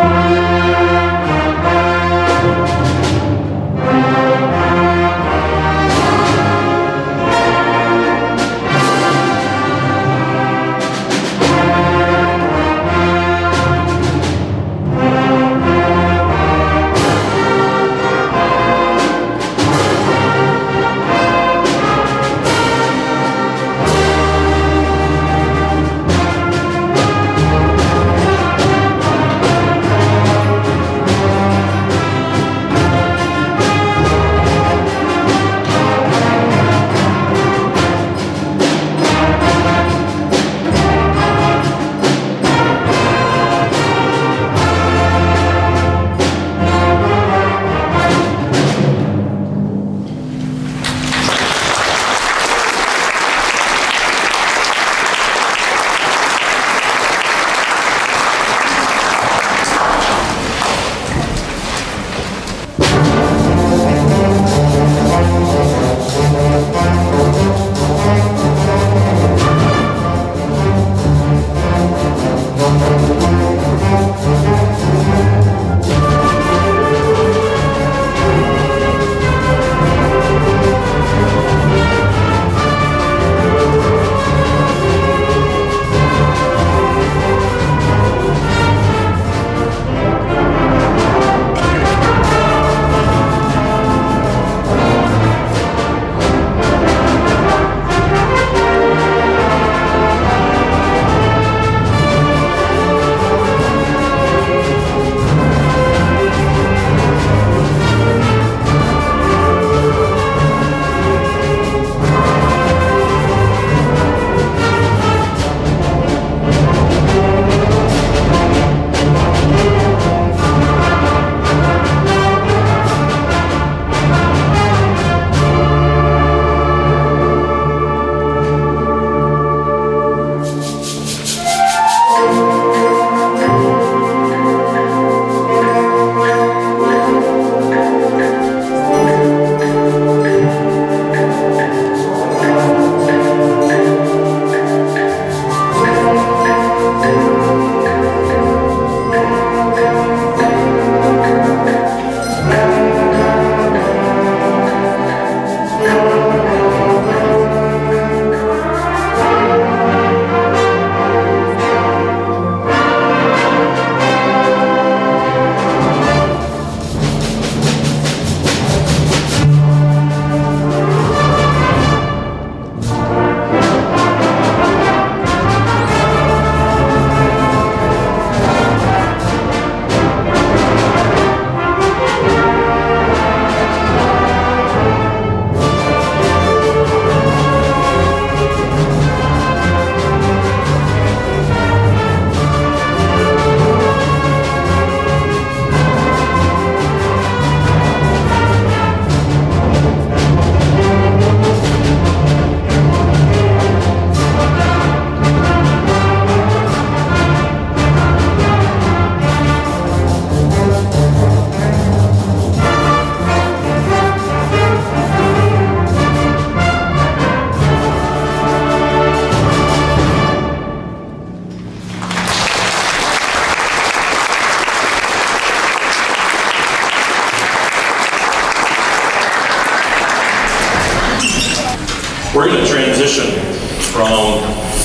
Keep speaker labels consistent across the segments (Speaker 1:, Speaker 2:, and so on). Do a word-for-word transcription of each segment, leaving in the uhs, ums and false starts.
Speaker 1: We're going to transition from,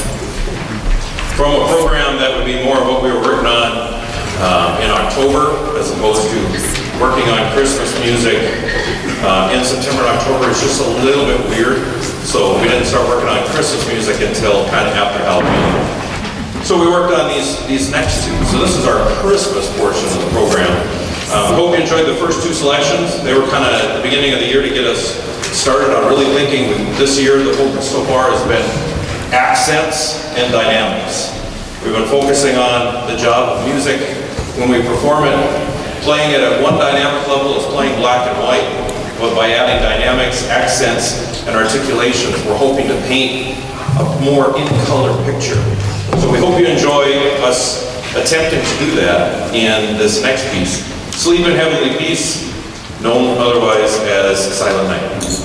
Speaker 1: from a program that would be more of what we were working on uh, in October as opposed to working on Christmas music uh, in September and October. It's just a little bit weird. So we didn't start working on Christmas music until kind of after Halloween. So we worked on these, these next two. So this is our Christmas portion of the program. I uh, hope you enjoyed the first two selections. They were kind of at the beginning of the year to get us started on really thinking. This year, the focus so far has been accents and dynamics. We've been focusing on the job of music when we perform it. Playing it at one dynamic level is playing black and white, but by adding dynamics, accents, and articulations, we're hoping to paint a more in-color picture. So we hope you enjoy us attempting to do that in this next piece. Sleep in Heavenly Peace, known otherwise as Silent Night.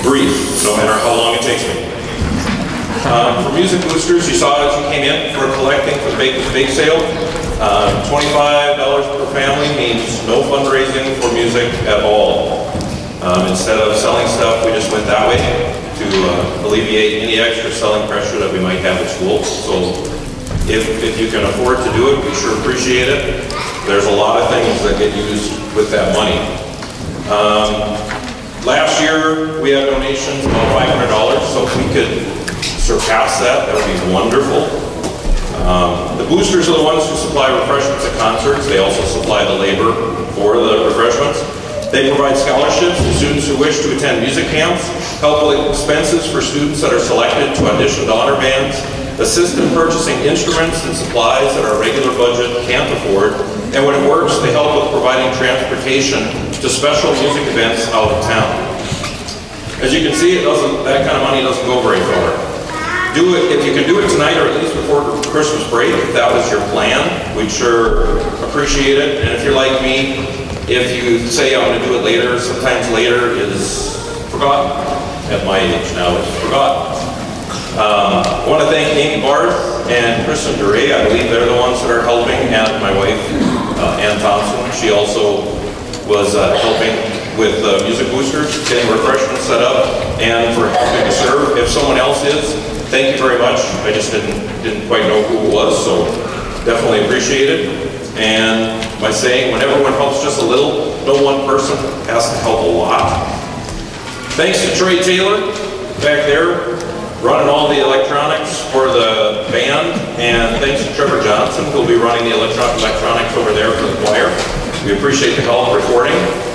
Speaker 1: brief, no matter how long it takes me. Um, for Music Boosters, you saw as you came in for collecting for the Bake with Bake sale. Uh, twenty-five dollars per family means no fundraising for music at all. Um, instead of selling stuff, we just went that way to uh, alleviate any extra selling pressure that we might have at school. So if, if you can afford to do it, we sure appreciate it. There's a lot of things that get used with that money. Um, last year, we had donations of about five hundred dollars, so if we could surpass that, that would be wonderful. Um, the boosters are the ones who supply refreshments at concerts. They also supply the labor for the refreshments. They provide scholarships to students who wish to attend music camps, help with expenses for students that are selected to audition to honor bands, assist in purchasing instruments and supplies that our regular budget can't afford, and when it works, they help with providing transportation to special music events out of town. As you can see, it doesn't, that kind of money doesn't go very far. Do it, if you can do it tonight or at least before Christmas break, if that was your plan, we'd sure appreciate it. And if you're like me, if you say I'm going to do it later, sometimes later is forgotten. At my age now, it's forgotten. Um, I want to thank Amy Barth and Kristen Duray. I believe they're the ones that are helping, and my wife, uh, Ann Thompson. She also was uh, helping with uh, Music Boosters, getting refreshments set up, and for helping to serve. If someone else is, thank you very much. I just didn't didn't quite know who it was, so definitely appreciate it. And by saying, when everyone helps just a little, no one person has to help a lot. Thanks to Trey Taylor back there, running all the electronics for the band, and thanks to Trevor Johnson, who'll be running the electro electronics over there for the choir. We appreciate the help recording.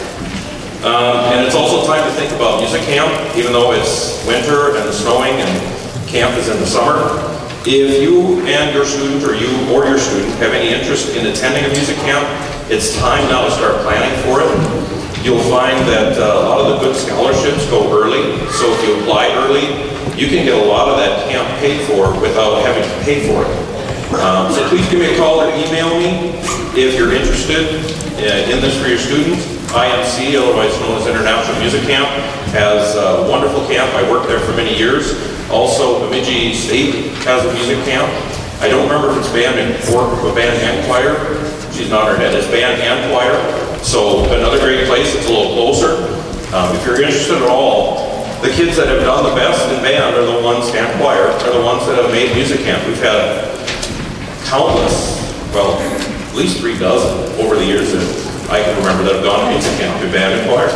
Speaker 1: Um, and it's also time to think about music camp, even though it's winter and snowing and camp is in the summer. If you and your student, or you or your student, have any interest in attending a music camp, it's time now to start planning for it. You'll find that uh, a lot of the good scholarships go early, so if you apply early, you can get a lot of that camp paid for without having to pay for it. Um, so please give me a call or email me if you're interested uh, in this for your students. I M C, otherwise known as International Music Camp, has a wonderful camp. I worked there for many years. Also, Bemidji State has a music camp. I don't remember if it's band and, or band and choir. She's nodding her head. It's band and choir. So another great place. It's a little closer. Um, if you're interested at all, the kids that have done the best in band are the ones, and choir, are the ones that have made music camp. We've had countless, well, at least three dozen over the years that I can remember that have gone to music camp in band and choir.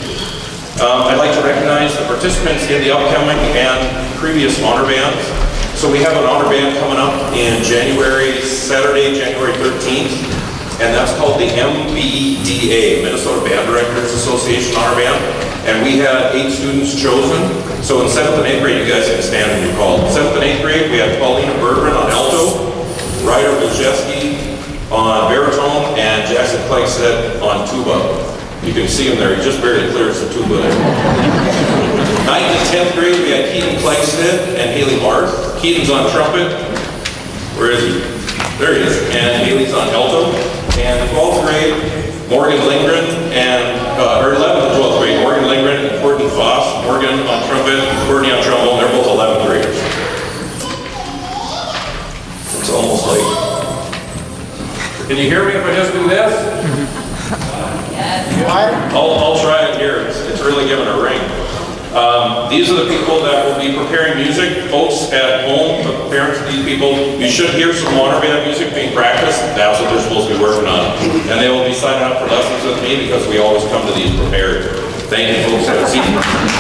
Speaker 1: Um, I'd like to recognize the participants in the upcoming and previous honor bands. So we have an honor band coming up in January, Saturday, January thirteenth, and that's called the M B D A, Minnesota Band Directors Association Honor Band. And we had eight students chosen. So in seventh and eighth grade, you guys can stand and be called. seventh and eighth grade, we had Paulina Bergman on alto, Ryder Bulcheski on baritone, and Jackson Kleikstedt on tuba. You can see him there, he just barely clears the tuba there. ninth and tenth grade, we had Keaton Kleikstedt and Haley Barth. Keaton's on trumpet. Where is he? There he is. And Haley's on alto. And twelfth grade, Morgan Lindgren, and, uh, or eleventh and twelfth grade, Morgan Lindgren and Courtney Voss. Morgan on trumpet, Courtney on trombone. They're both eleventh graders. It's almost like, can you hear me if I just do this? I'll, I'll try it here. It's, it's really giving a ring. Um, these are the people that will be preparing music. Folks at home, the parents of these people, you should hear some honor band music being practiced. That's what they're supposed to be working on. And they will be signing up for lessons with me because we always come to these prepared. Thank you, folks. Have a seat.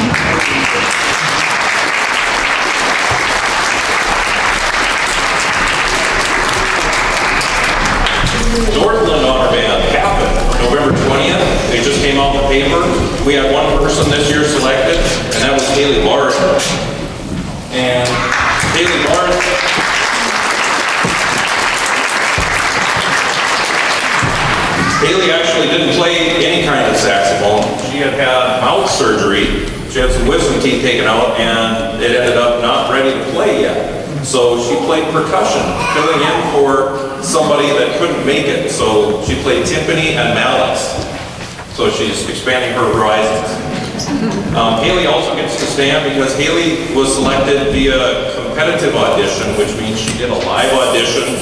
Speaker 1: Northland Honor Band happened November twentieth. They just came out in the paper. We had one person this year selected, and that was Haley Barth. And Haley Barth, Haley actually didn't play any kind of saxophone. She had had mouth surgery. She had some wisdom teeth taken out, and it ended up not ready to play yet. So she played percussion, filling in for somebody that couldn't make it. So she played timpani and mallets. So she's expanding her horizons. Um, Haley also gets to stand because Haley was selected via competitive audition, which means she did a live audition.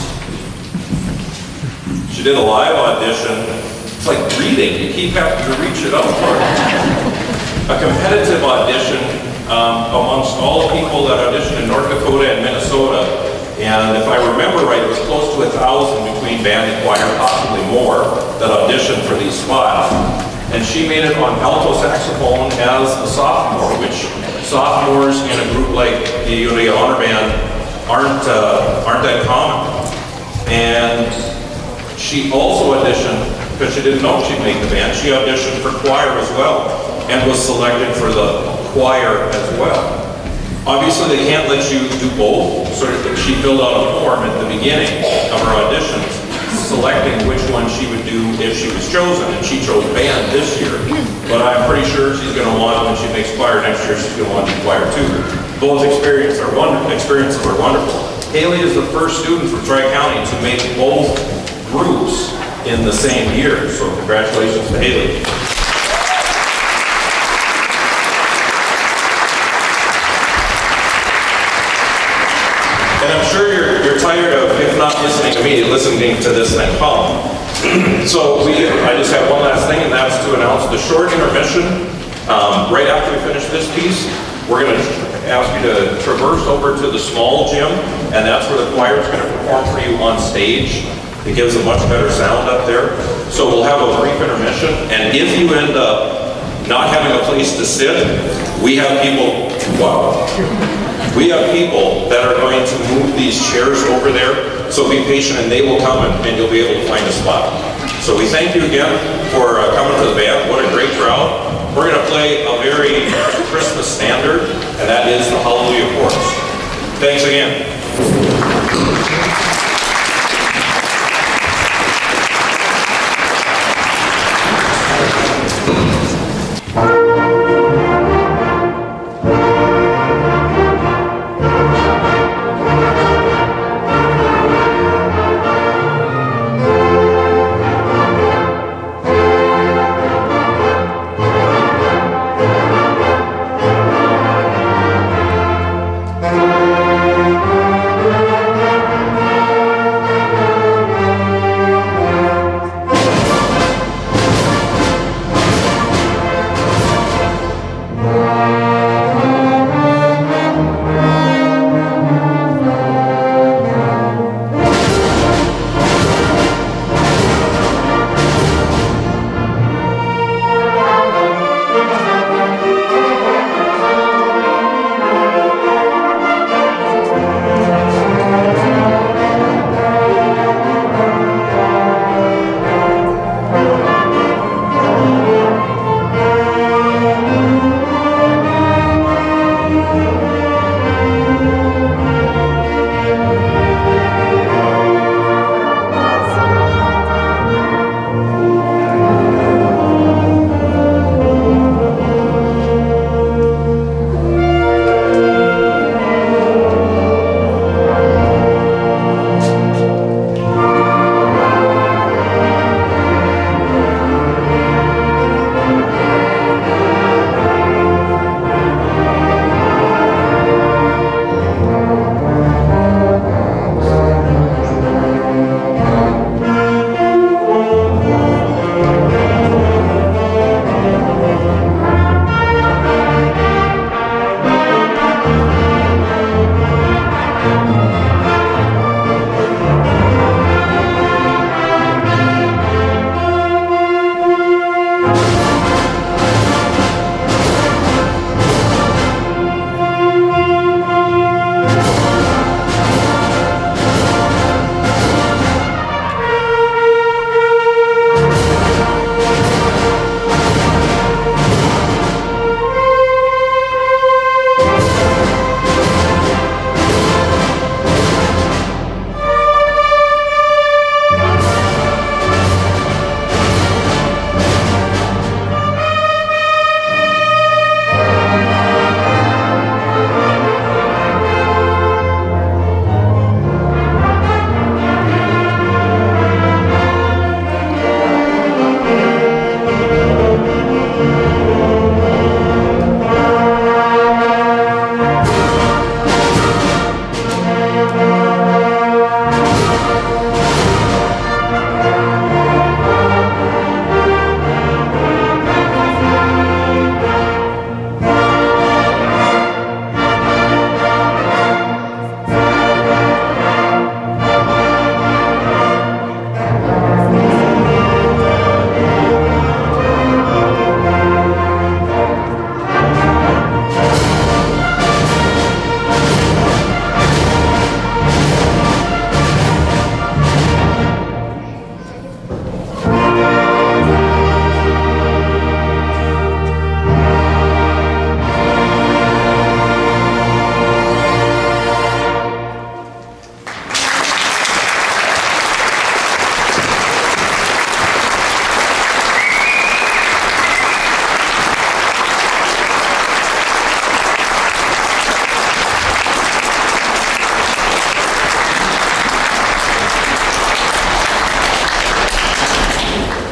Speaker 1: She did a live audition. It's like reading. You keep having to reach it up for it. A competitive audition um, amongst all the people that auditioned in North Dakota and Minnesota. And if I remember right, it was close to a thousand between band and choir, possibly more, that auditioned for these spots. And she made it on alto saxophone as a sophomore, which sophomores in a group like the Unity Honor Band aren't, uh, aren't that common. And she also auditioned, because she didn't know she'd make the band, she auditioned for choir as well, and was selected for the choir as well. Obviously, they can't let you do both, so she filled out a form at the beginning of her auditions, selecting which one she would do if she was chosen, and she chose band this year. But I'm pretty sure she's going to want, when she makes choir next year, she's going to want to do choir too. Both experiences are wonderful. Experiences are wonderful. Haley is the first student from Tri-County to make both groups in the same year, so congratulations to Haley. And I'm sure you're, you're tired of, if not listening to me, listening to this thing hum. So we, I just have one last thing, and that's to announce the short intermission. Um, right after we finish this piece, we're going to ask you to traverse over to the small gym, and that's where the choir is going to perform for you on stage. It gives a much better sound up there. So we'll have a brief intermission, and if you end up not having a place to sit, we have people, wow. We have people that are going to move these chairs over there, so be patient and they will come and, and you'll be able to find a spot. So we thank you again for uh, coming to the band. What a great crowd. We're going to play a very Christmas standard, and that is the Hallelujah Chorus. Thanks again.
Speaker 2: Thank you.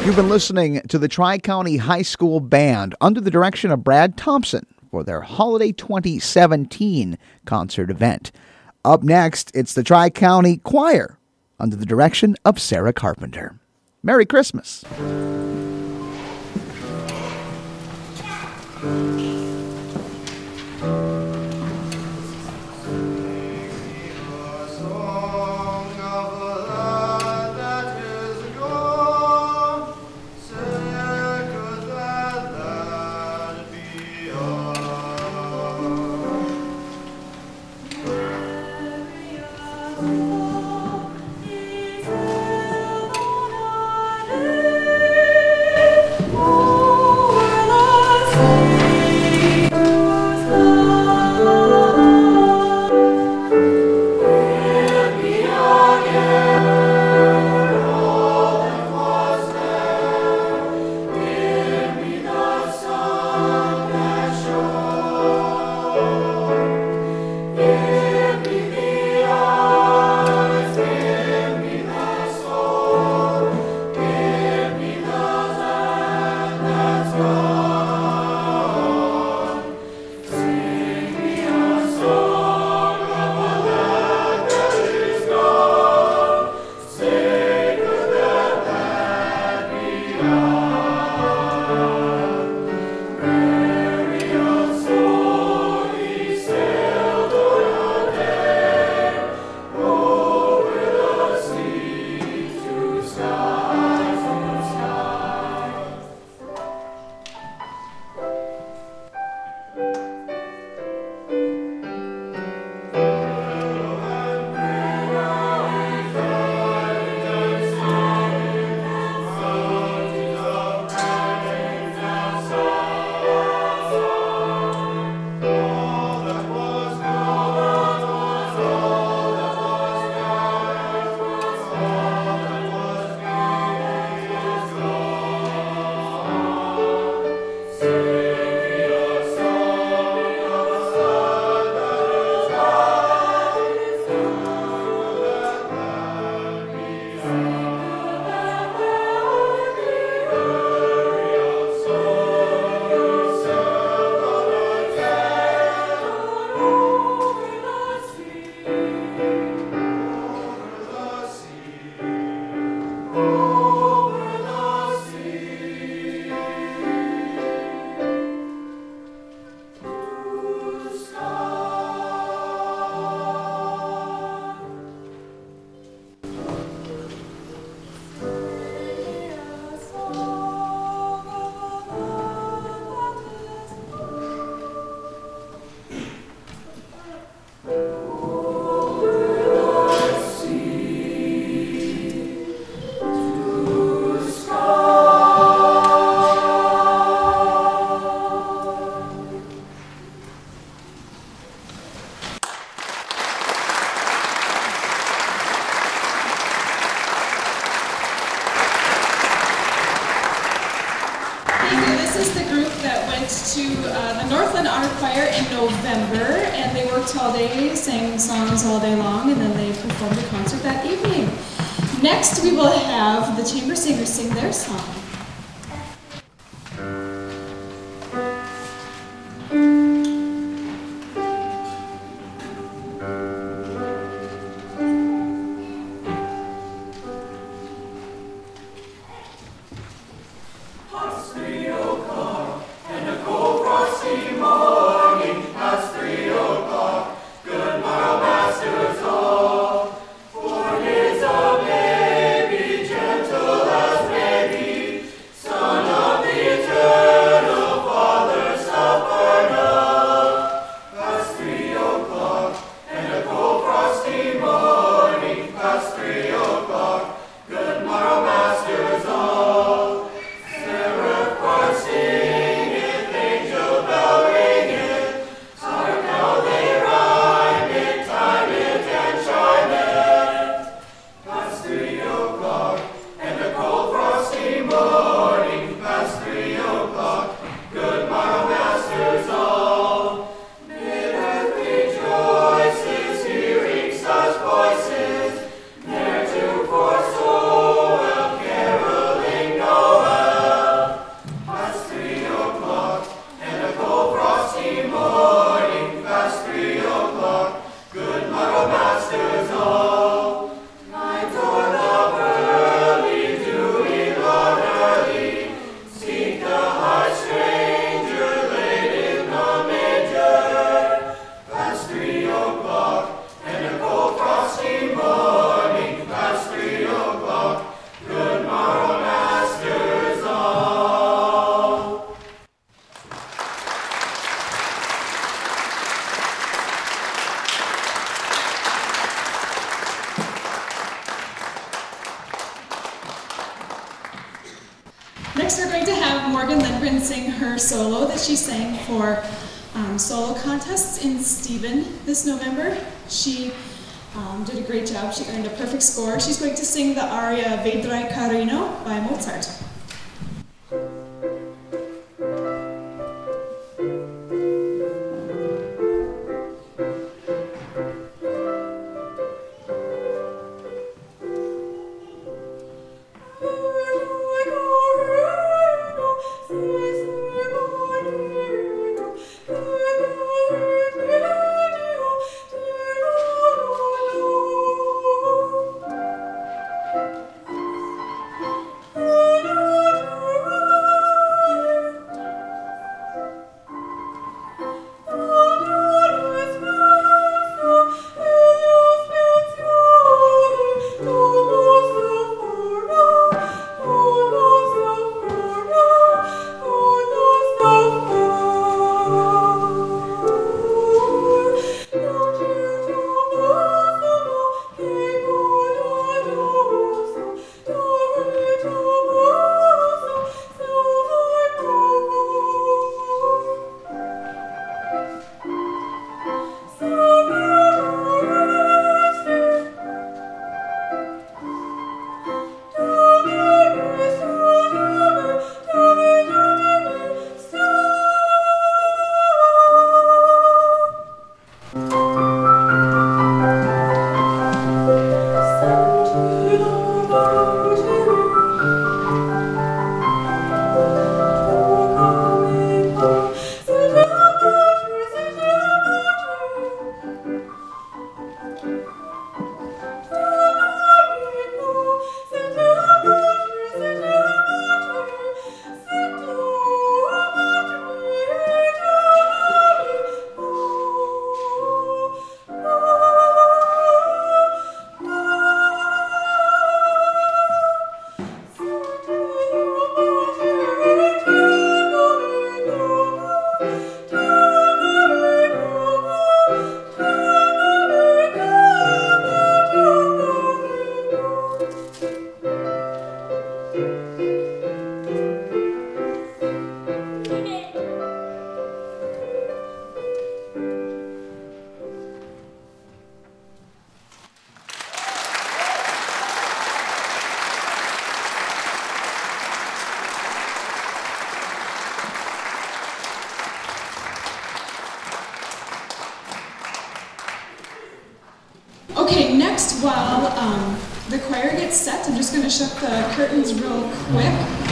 Speaker 2: You've been listening to the Tri-County High School Band under the direction of Brad Thompson for their Holiday twenty seventeen concert event. Up next, it's the Tri-County Choir under the direction of Sarah Carpenter. Merry Christmas.
Speaker 3: Next, we will have the Chamber Singers sing their song.
Speaker 4: Go
Speaker 3: next we're going to have Morgan Lindgren sing her solo that she sang for um, solo contests in Stephen this November. She um, did a great job. She earned a perfect score. She's going to sing the aria Vedrai Carino by Mozart. Okay, next, while um, the choir gets set, I'm just going to shut the curtains real quick.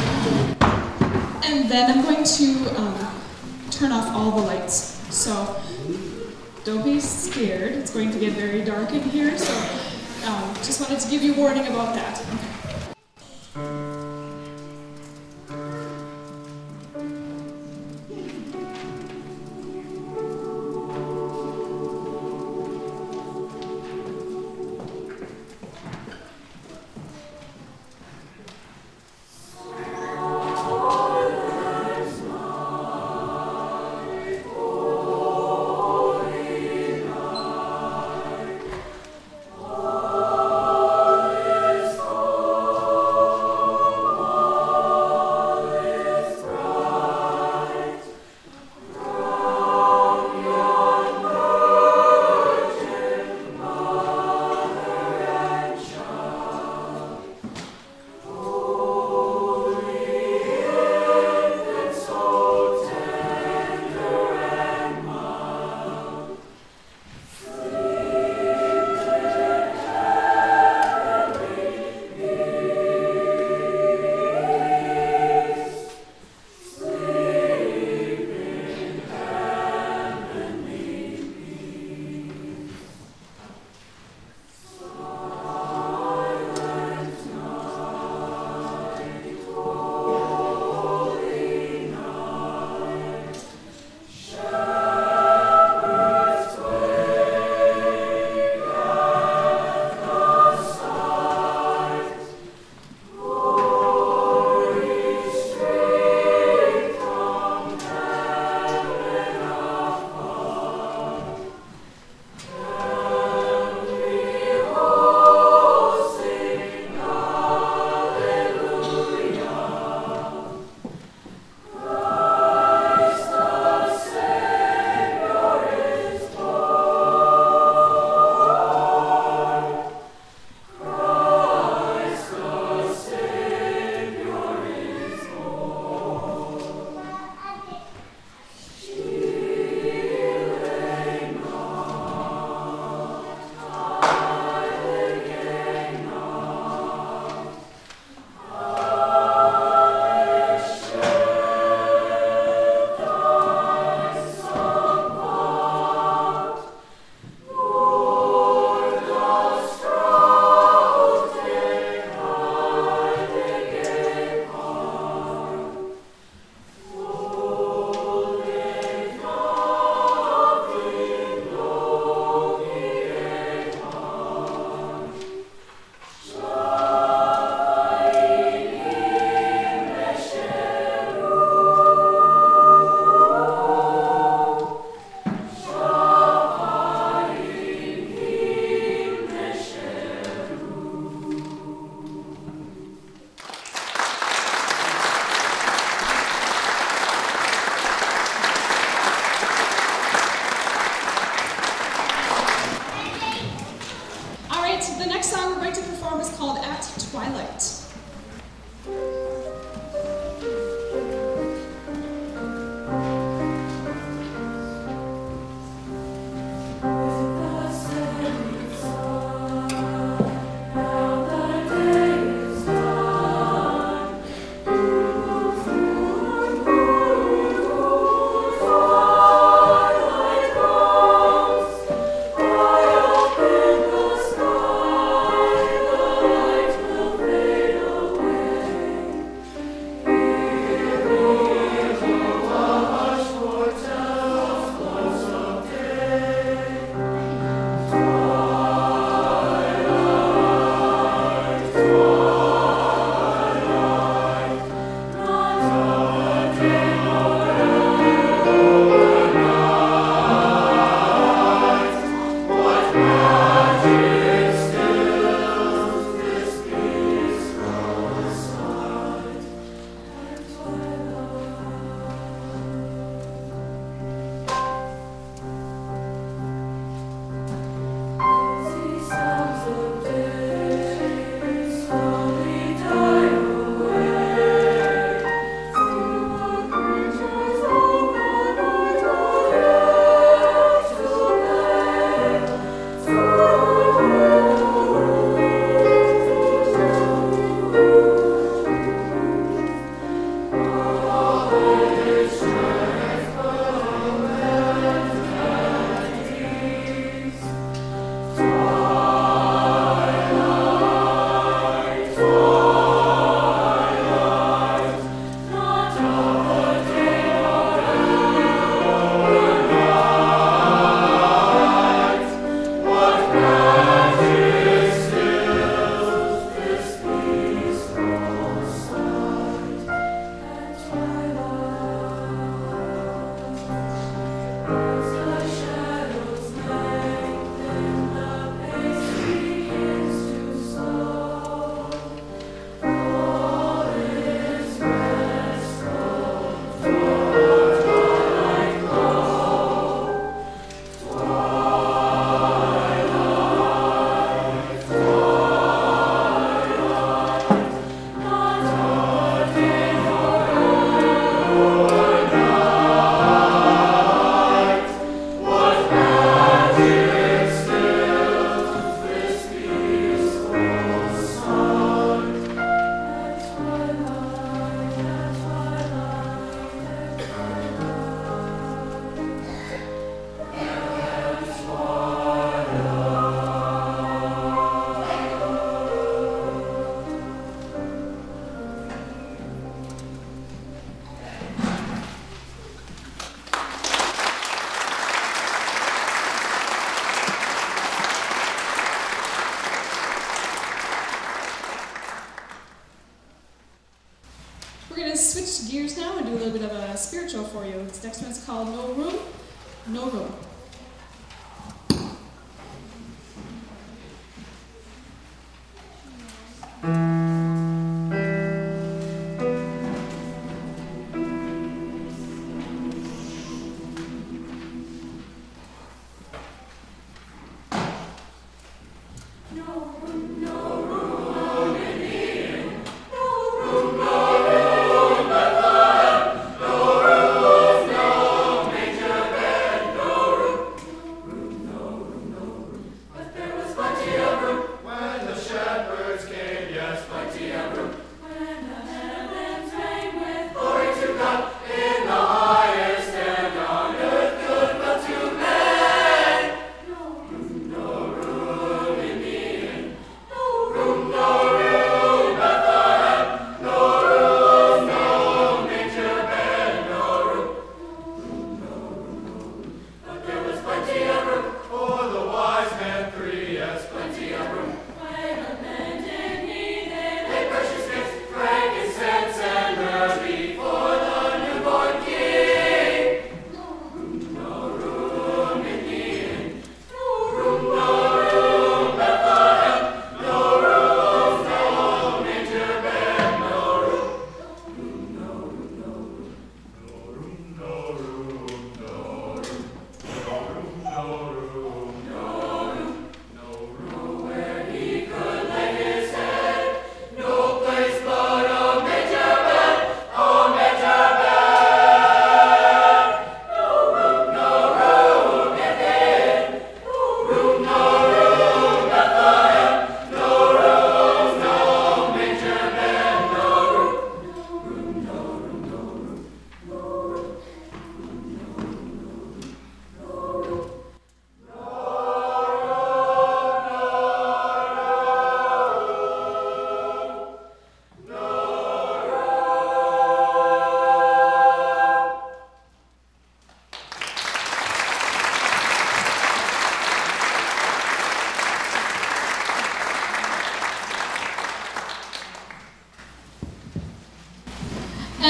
Speaker 3: And then I'm going to um, turn off all the lights. So don't be scared. It's going to get very dark in here. So um, just wanted to give you warning about that. the next song we're going to perform is called At Twilight. We're going to switch gears now and do a little bit of a spiritual for you. This next one's called No Room, No Room.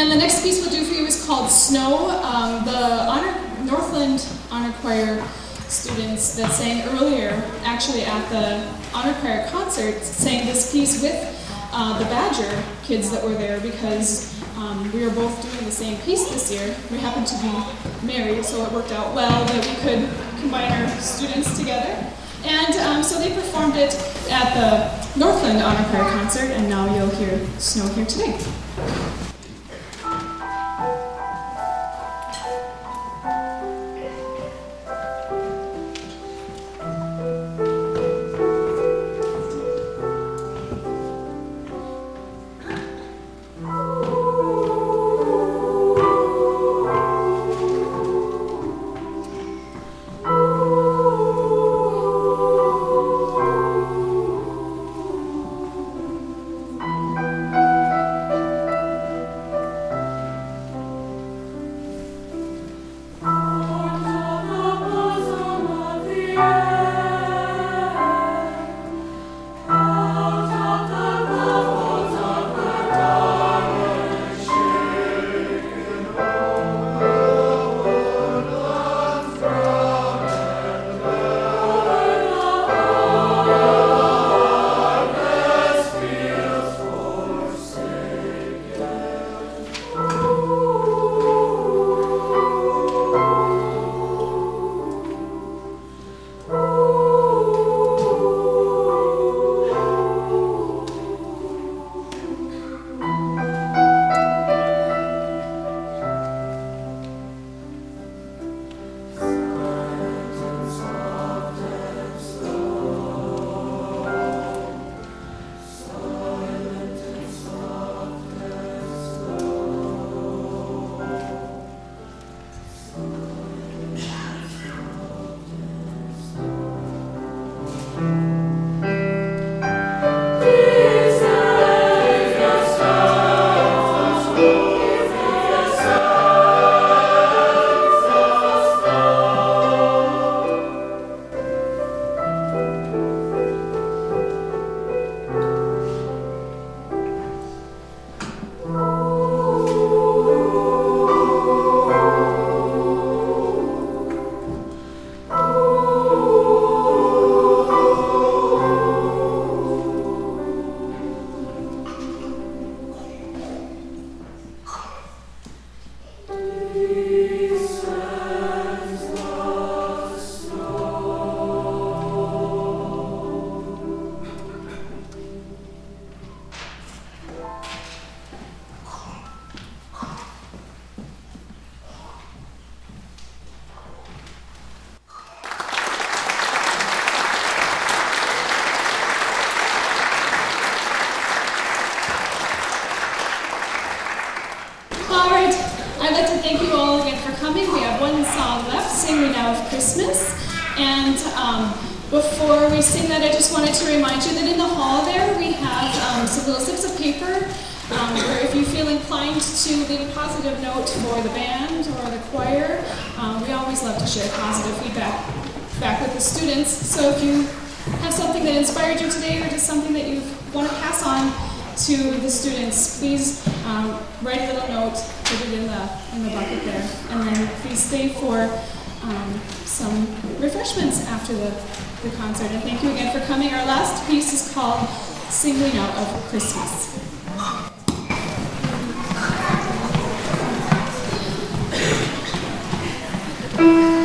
Speaker 3: then the next piece we'll do for you is called Snow. Um, the honor, Northland Honor Choir students that sang earlier, actually at the Honor Choir concert, sang this piece with uh, the Badger kids that were there because um, we were both doing the same piece this year. We happened to be married, so it worked out well that we could combine our students together. And um, so they performed it at the Northland Honor Choir concert, and now you'll hear Snow here today. Thank you all again for coming. We have one song left, Sing We Now of Christmas. And um, before we sing that, I just wanted to remind you that in the hall there we have um, some little slips of paper um, where if you feel inclined to leave a positive note for the band or the choir, um, we always love to share positive feedback back with the students. So if you have something that inspired you today or just something that you want to pass on to the students, please um, write a little note, put it in the in the bucket there, and then please stay for um, some refreshments after the, the concert. And thank you again for coming. Our last piece is called Sing We Now of Christmas.
Speaker 4: Thank you.